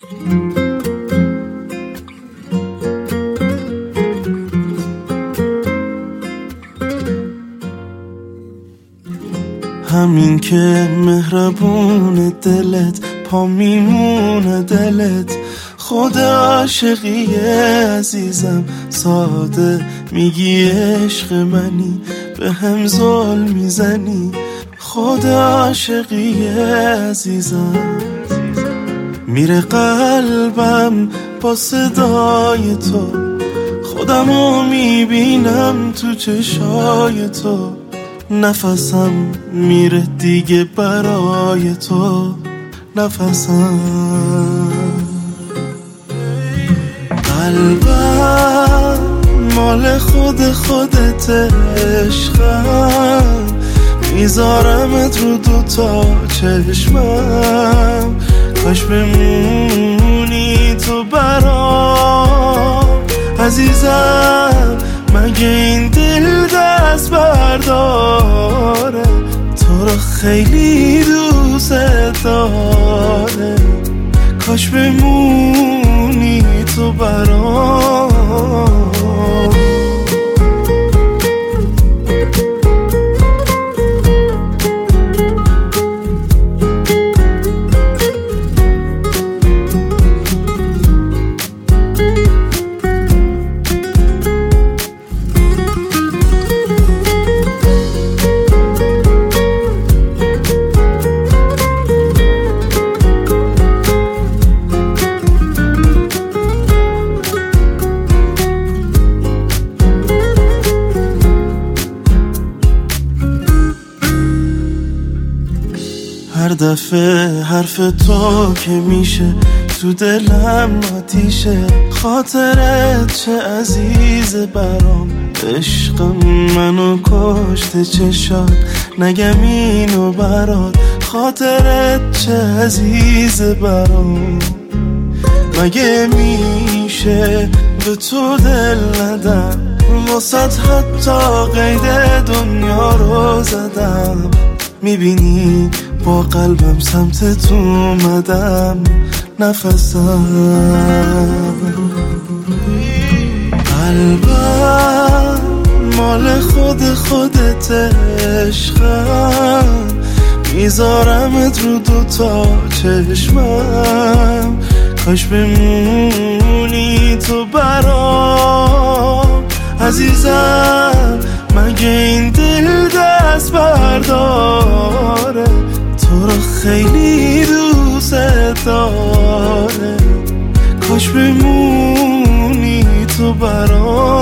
همین که مهربون دلت پا میمونه دلت، خود عاشقی عزیزم ساده میگی عشق منی، به هم ظلم میزنی خود عاشقی عزیزم. میره قلبم با صدای تو، خودمو میبینم تو چشای تو، نفسم میره دیگه برای تو نفسم. قلبم مال خودت عشقم، میذارمت رو دوتا چشمم، کاش بمونی تو برام عزیزم. مگه این دل دست برداره، تو رو خیلی دوست داره، کاش بمونی تو برام. هر دفعه حرف تو که میشه تو دلم آتیشه، خاطرت چه عزیز برام، عشقم منو کشته چشات، نگم اینو برات، خاطرت چه عزیز برام. مگه میشه به تو دل ندم، واسط حتی قید دنیا رو زدم، میبینی با قلبم سمت تو اومدم نفسم. قلبم مال خودت عشقم، میذارمت رو دوتا چشمم، کاش بمونی تو برام عزیزم. مگه این دل دست برداره، تو رو خیلی دوست داره، کاش بمونی تو برام.